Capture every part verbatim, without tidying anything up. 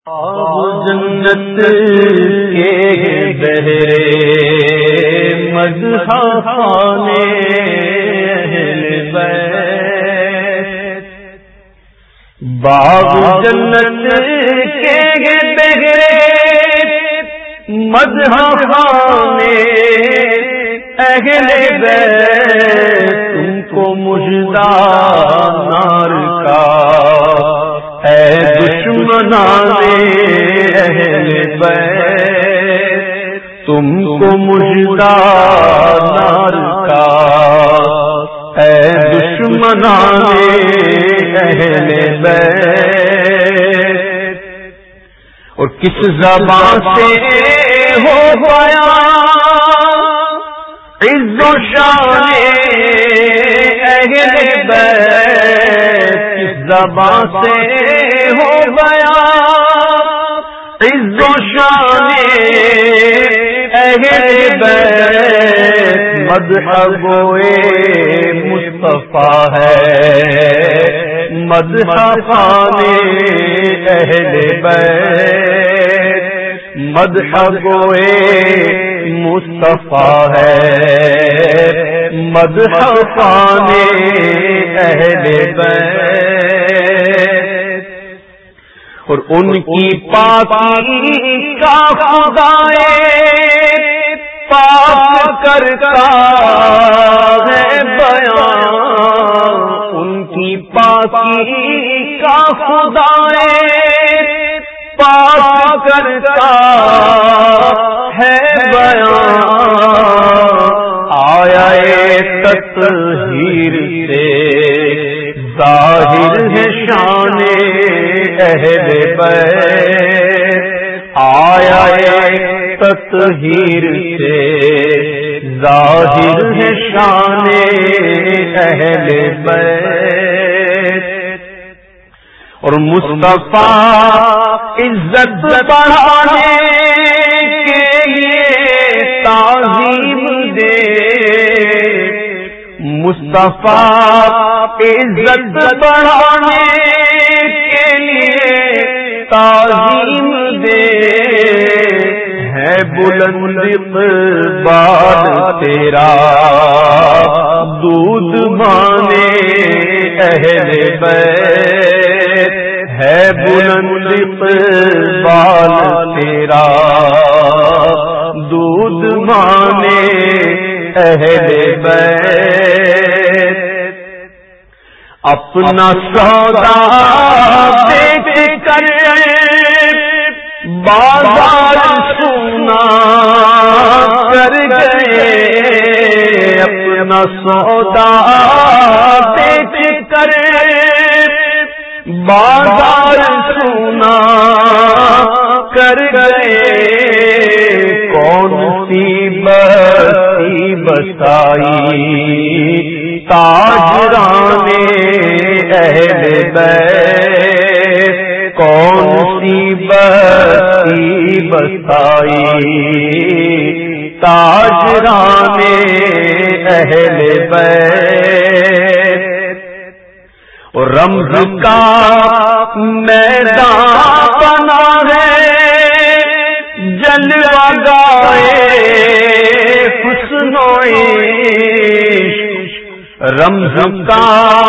جنت کے بہرے مدح خانے اہل بیت، باغ جنت کے بہرے مدح خانے اہل بیت، تم کو مژدہ نار کا اے دشمنان اہل بیت، تم کو مژدہ نار کا اے دشمنان اہل بیت۔ اور کس زبان سے ہو گیا عز و شان اہل بیت، کس زبان سے ہو گیا عز و شان اہل بیت، مدح گوئے مصطفیٰ ہے مدح خانے اہل بیت، مدح گوئے مصطفیٰ ہے مدح خانے اہل بیت۔ اور ان کی پاکی کا خدائے پاک کرتا ہے بیان، ان کی پاکی کا خدائے پاک کرتا ہے بیان، آیا تطہیر سے ظاہر ہے شان اہل بیت، آیا تطہیر سے ظاہر ہے شان اہل بیت۔ اور مصطفیٰ عزت بڑھانے کے لیے تعظیم دے، مصطفیٰ عزت بڑھانے کے لیے تعظیم دے، ہے بلند اقبال تیرا دودھ مانے اہل بیت، ہے بلند اقبال تیرا دودھ مانے اہل بیت۔ اپنا سودا بیچ کر بازار سونا کر گئے، اپنا سودا بیچ کر بازار سونا کر گئے، کون سی بستی بسائی تاجران اہل بیت، کون سی بستی بسائی تاجران اہل بیت۔ اور رمز کا میدان بنا ہے جلوہ گائے حسن و عشق، رمز کا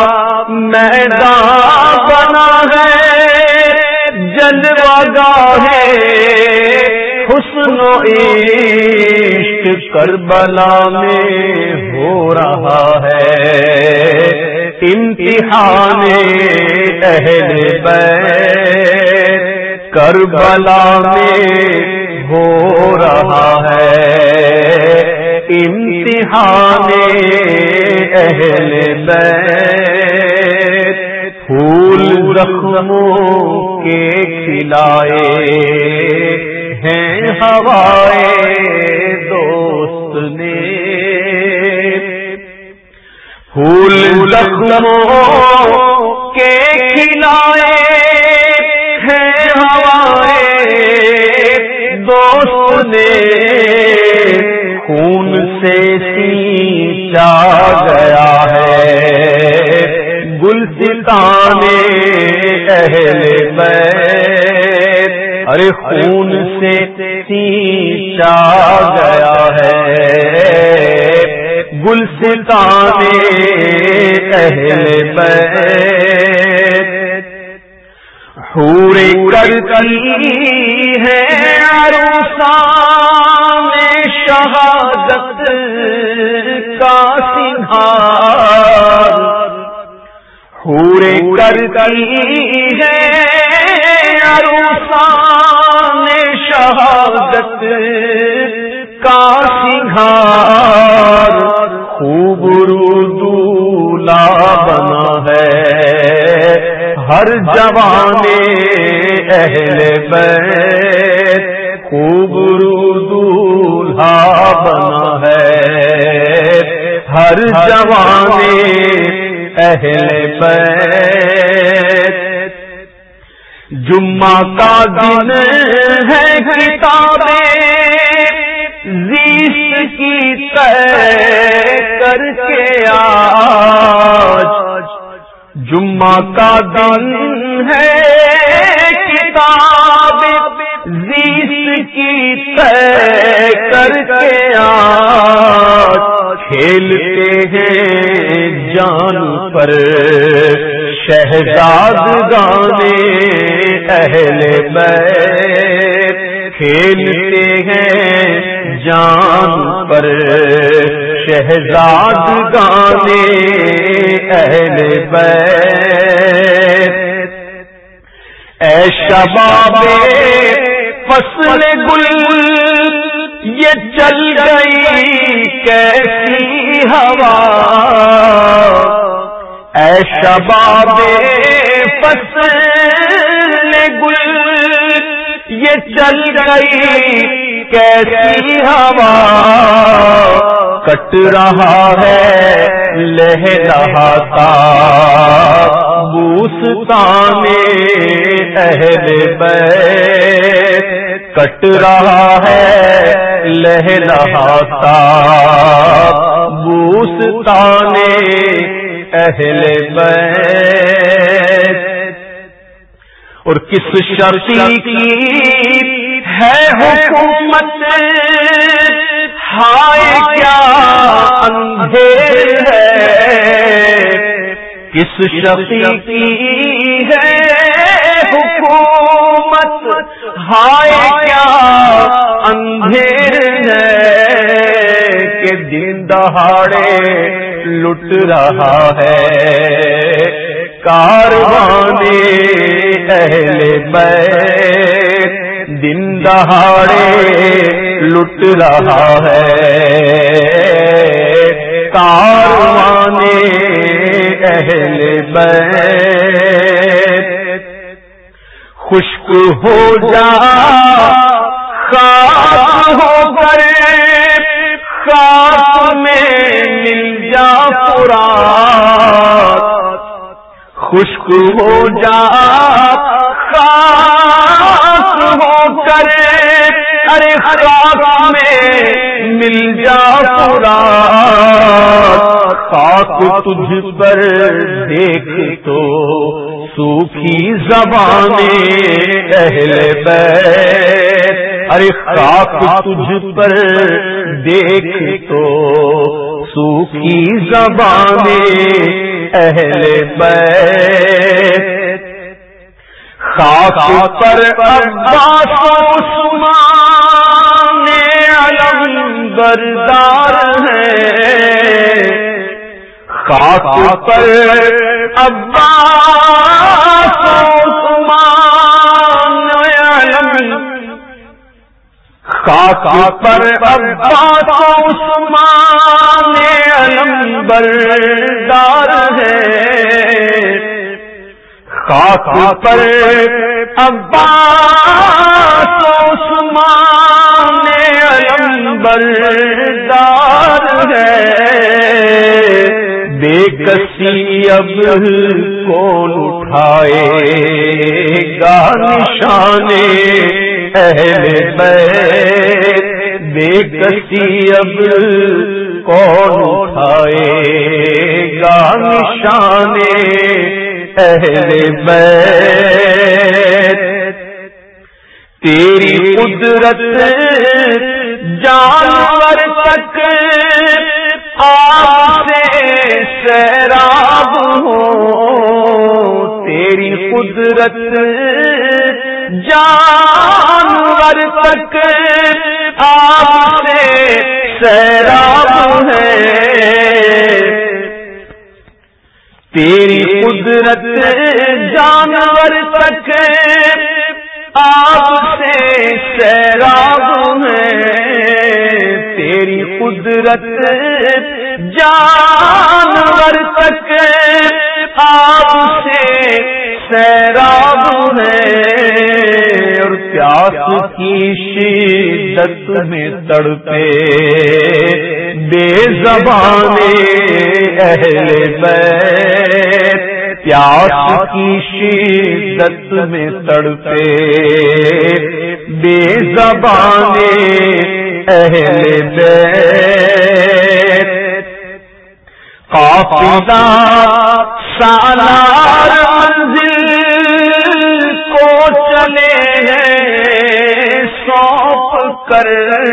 میدان بنا ہے جلوہ گاہ حسن و عشق، کربلا میں ہو رہا ہے امتحان اہل بیت، کربلا میں ہو رہا ہے امتحان اہل بیت، پھول زخموں کے کھلائے ہیں ہوائے دوست نے، پھول زخموں کے کھلائے ہیں ہوائے دوست نے، خون سے سینچا گیا ہے گلستان اہل بیت ارے خون سے سینچا گیا ہے گلستان اہل بیت، حور کرتی ہے عروسان شہادت کا سنہار، حور کرتی ہے عروسان شہادت کا سنہار، خوب رو دولہا بنا ہے ہر جوان اہل بیت، خوب رو دولہا بنا ہے ہر جوان اہل بیت۔ جمعہ کا دن ہے کتابیں زیست کی طے کر کے آج، جمعہ کا دن ہے کتاب زیست کی طے کر کے آج، کھیلتے ہیں جان پر شہزادگان اہل بیت، کھیلتے ہیں جان پر شہزادگان اہل بیت۔ اے شباب فصل گل یہ چل گئی کیسی ہوا، اے شباب فصل گل یہ چل گئی کیسی ہوا، کٹ رہا ہے لہلہاتا بوستان اہل بیت، کٹ رہا ہے لہلہاتا بوستان اہل بیت۔ اور کس شرطی کی ہے حکومت، ہائے کیا اندھیر ہے، کس شرطی کی ہے حکومت، ہائے کیا اندھیر ہے، کہ دن دہاڑے لٹ رہا ہے کاروان اہل بیت، دن دہاڑے لٹ رہا ہے کاروان اہل بیت۔ خشک ہو جا خاک ہو کر خاک میں مل جا فرات، خشک ہو جا خاک ہو کر ارے خاک میں مل جا فرات، خاک تجھ پر دیکھ تو سوکھی زبان اہل بیت، ارے خاک تجھ پر دیکھ تو سوکھی زبان اہل بیت۔ خاک پر عباس و عثمان علم بردار ہیں، خاک پر عباس و عثمان علم، خاک پر عباس و عثمان علم بردار ہیں، خاک پر عباس و عثمان علم بردار ہے، بے کسی اب کون اٹھائے گا نشان اہل بیت، بے کسی اب کون اٹھائے گا نشان اہل بیت۔ تیری قدرت جانور تک آپ سے سیراب ہو، تیری قدرت جانور تک آپ سے سیراب ہے، تیری قدرت جانور تک آپ سے سیراب ہے، تیری قدرت جانور تک آپ سے سیراب ہے، اور پیاس کی شدت میں تڑپے بے زبانے اہل بیت، پیاس کی شدت میں تڑپے بے زبانے اہل بیت، قافلہ سالار منزل کو چلے ہیں سونپ کر،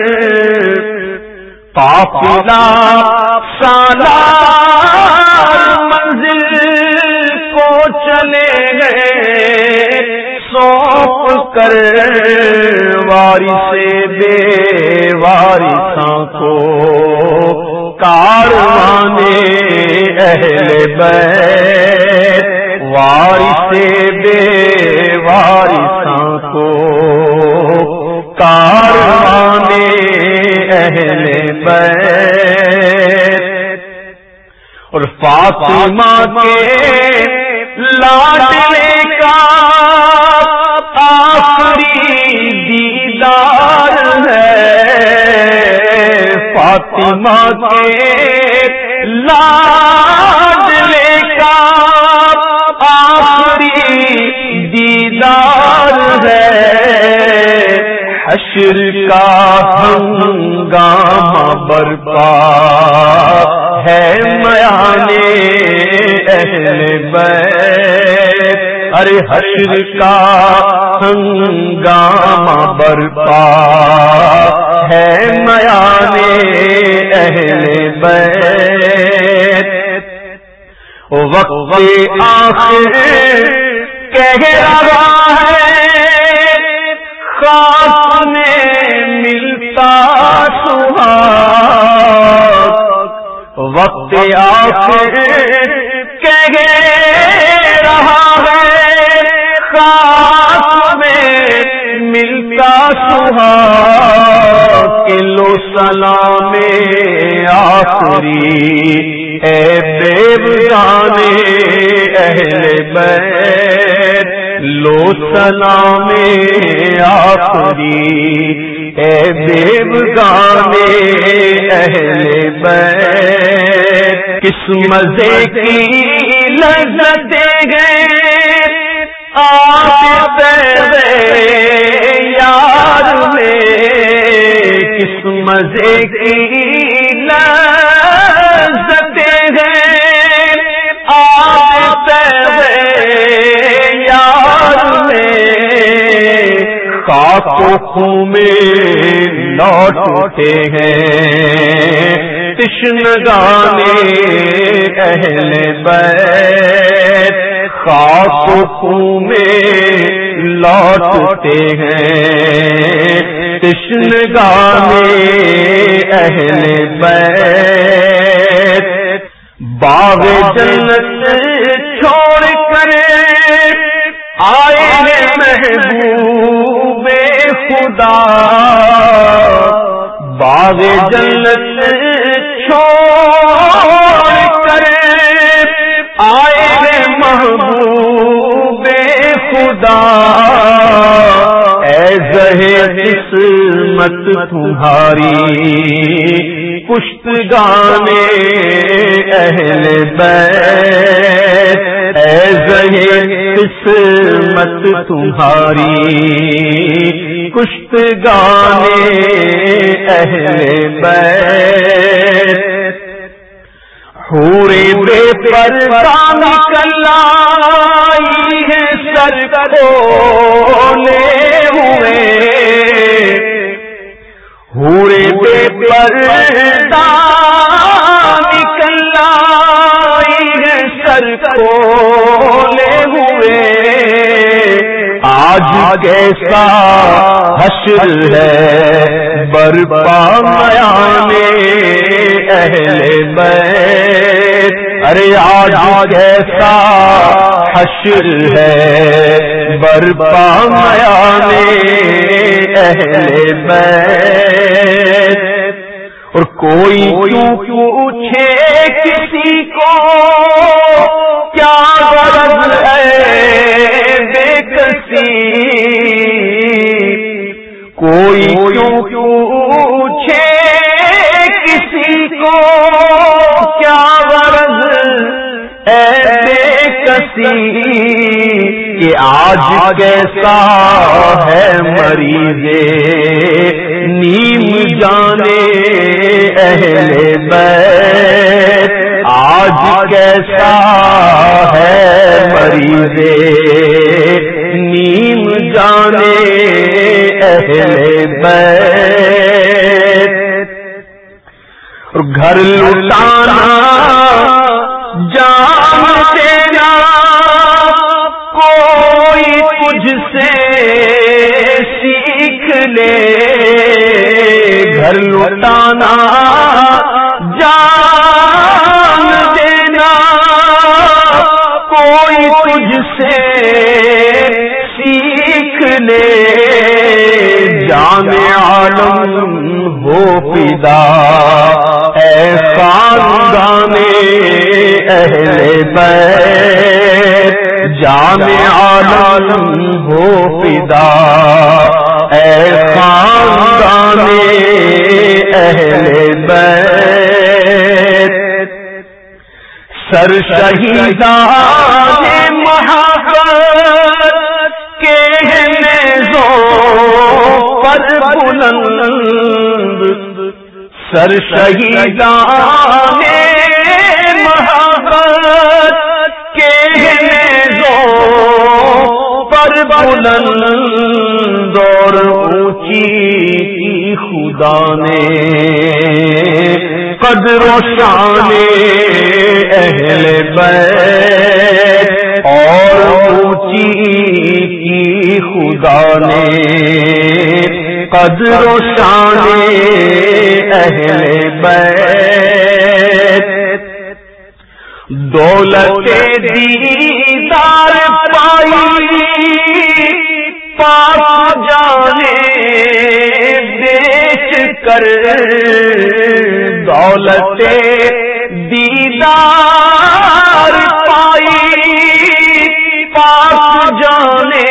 قافلہ سالار منزل کو چلے ہیں سونپ کر، وارث بے وارثاں کو کاروانے اہل بیت، وارث بے وارثاں کو کاروانے اہل بیت، اور فاطمہ کے لاڈلے کا آخری دیدار ہے، فاطمہ کے لاڈلے کا آخری دیدار ہے، حشر کا ہنگامہ برپا ہے میانے اہل بیت، ارے حشر کا ہنگامہ برپا ہے میانے اہل بیت، وقت آخر کہہ رہا ہے خاک میں ملتا سہاگ، وقت آخر کہہ رہا ہے خاک میں ملتا سہاگ، کلو سلام آخری اے بیگانے اہل بیت، لو سلام آخری اے بیگانے اہل بیت، کس مزے کی لذتیں گئے آپ یار میں، کس مزے کی لذتیں گئے آپ یار میں، خاک و خون میں لوٹ اٹھے ہیں تشنگانے اہل بیت، خاک و خون میں لوٹ اٹھے ہیں تشنگانے اہل بیت، باغ جنت چھوڑ کر آئے ہیں محبوب خدا، باغ جنت چھوڑ کر آئے ہیں محبوب خدا، اے زہے قسمت تمہاری پشتگانے اہل بیت، اے زہے قسمت تمہاری پشتگانے اہل بیت، حور بے پردہ نکل آئی ہے سر کھولے ہوئے، پردہ نکل آئی ہے سر کھولے ہوئے، آج کیسا حشر ہے برپا میانے اہل بیت، ارے آج کیسا حشر ہے برپا میانے اہل بیت۔ اور کوئی کیوں پوچھے کسی کو کیا غرض ہے بے کسی، کوئی کیوں پوچھے کسی کو کیا غرض ہے بے کسی، کہ آج کیسا ہے مریض نیم جانے اہل بیت، آج کیسا ہے مریض نیم جانے اہل بیت۔ اور گھر لٹانا جان دینا کوئی تجھ سے سیکھ لے، گھر لٹانا جان دینا کوئی تجھ سے سیکھ لے، جان عالم ہو فدا اے خاندان اہل بیت، جان عالم ہو فدا اے خاندان اہل بیت۔ سر شہیدان محبت کے نیزوں پر بلند، سر شہیدان محبت کے نیزوں پر بلند، اور اونچی کی خدا نے قدر و شان اہل بیت، اور اونچی کی خدا نے قدر و شان اہل بیت۔ دولت دیدار پائی پاک جانے بیچ کر، دولت دیدار پائی پاک جانے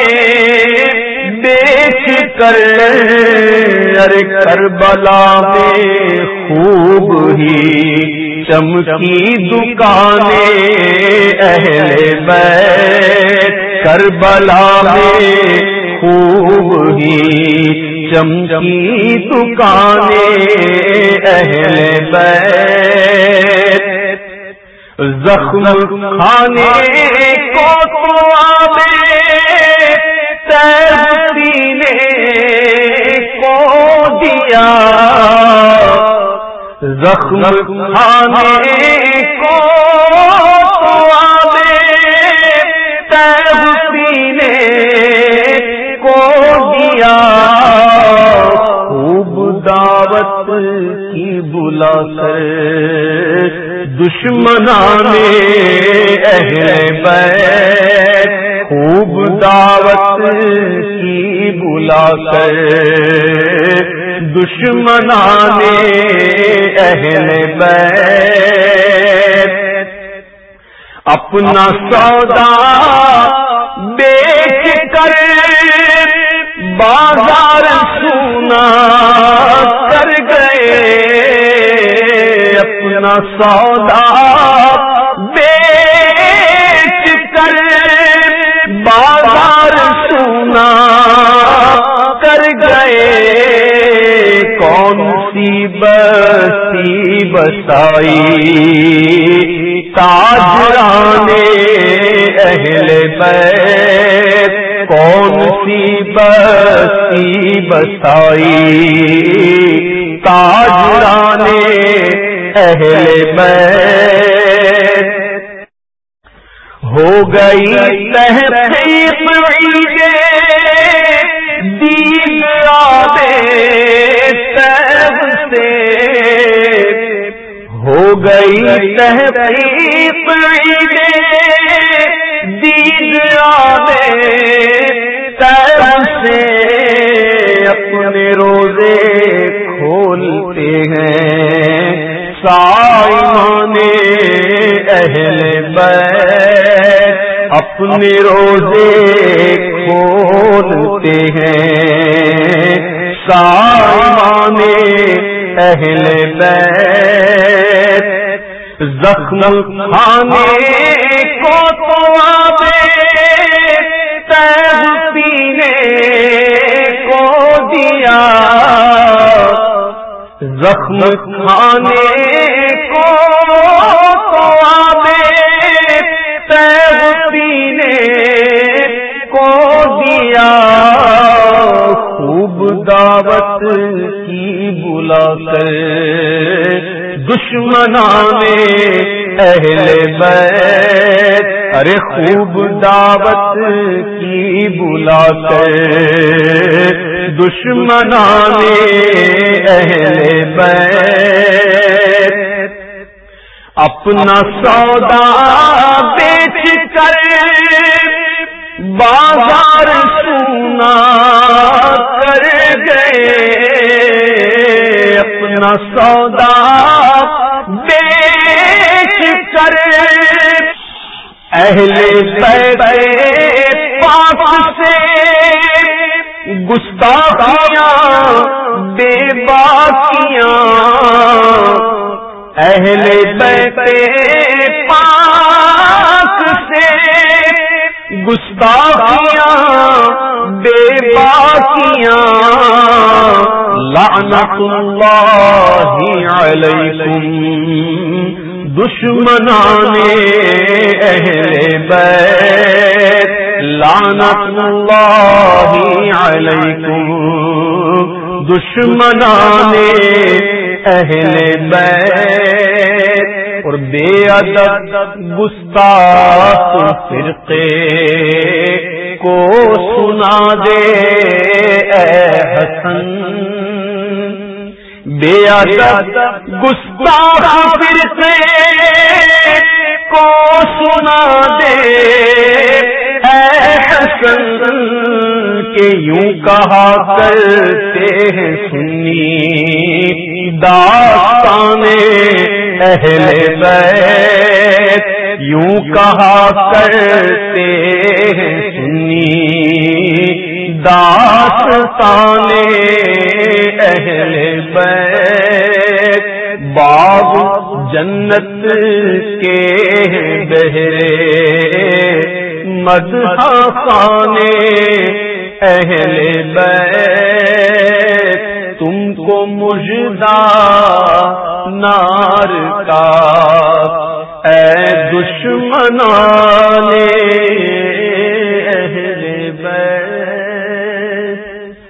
بیچ کر، ارے کربلا میں خوب ہی چمکی دکانیں اہل بیت، کربلا میں خوب ہی چمکی دکانیں اہل بیت۔ زخم کھانے کو تو آبے تیر سینے کو دیا، زخم کھانے کو تو آبے تیر سینے کو دیا، خوب دعوت کی بلا کر دشمنان اہل بیت، خوب دعوت کی بلا کر دشمنان اہل بیت، اپنا سودا بیچ کر بازار سونا کر گئے، اپنا سودا بیچ کر بازار سونا کر گئے، کون سی بستی بسائی تاجران اہل بیت، کون سی بستی بسائی تاجران اہل بیت، ہو گئی تحقیق عید دید آبے طیب سے، ہو گئی تحقیق عید دید آبے طیب سے، اپنے روزے کھولتے ہیں صائمان اہل بیت، اپنے روزے کھولتے ہیں صائمان اہل بیت، زخم کھانے کو تو آبے طیب پینے کو دیا، زخم کھانے کو تو آبے طیب پینے کو دیا، خوب دعوت کی بلا کر دشمنان اہل بیت، ارے خوب دعوت کی بلا کر دشمنان اہل بیت، اپنا سودا بیچ کر بازار سونا کر گئے، اپنا سودا بیچ کر اہل بیت پاک سے گستاخیاں بے باکیاں، اہل بیت پاک سے گستاخیاں بے باکیاں، لعنت اللہ علیکم دشمنان اہل بیت، لعنت اللہ علیکم دشمنان اہل بیت، اور بے ادب گستاخ فرقے کو سنا دے اے حسن، بے ادب گستاخ فرقے کو سنا دے اے حسن، کہ یوں کہا کرتے ہیں سنی داستان اہل بیت، یوں کہا کرتے ہیں سنی داستان اہل بیت، باغ جنت کے بہرے مدح خانے اہل بیت، تم کو مژدہ نار کا اے دشمنان اہل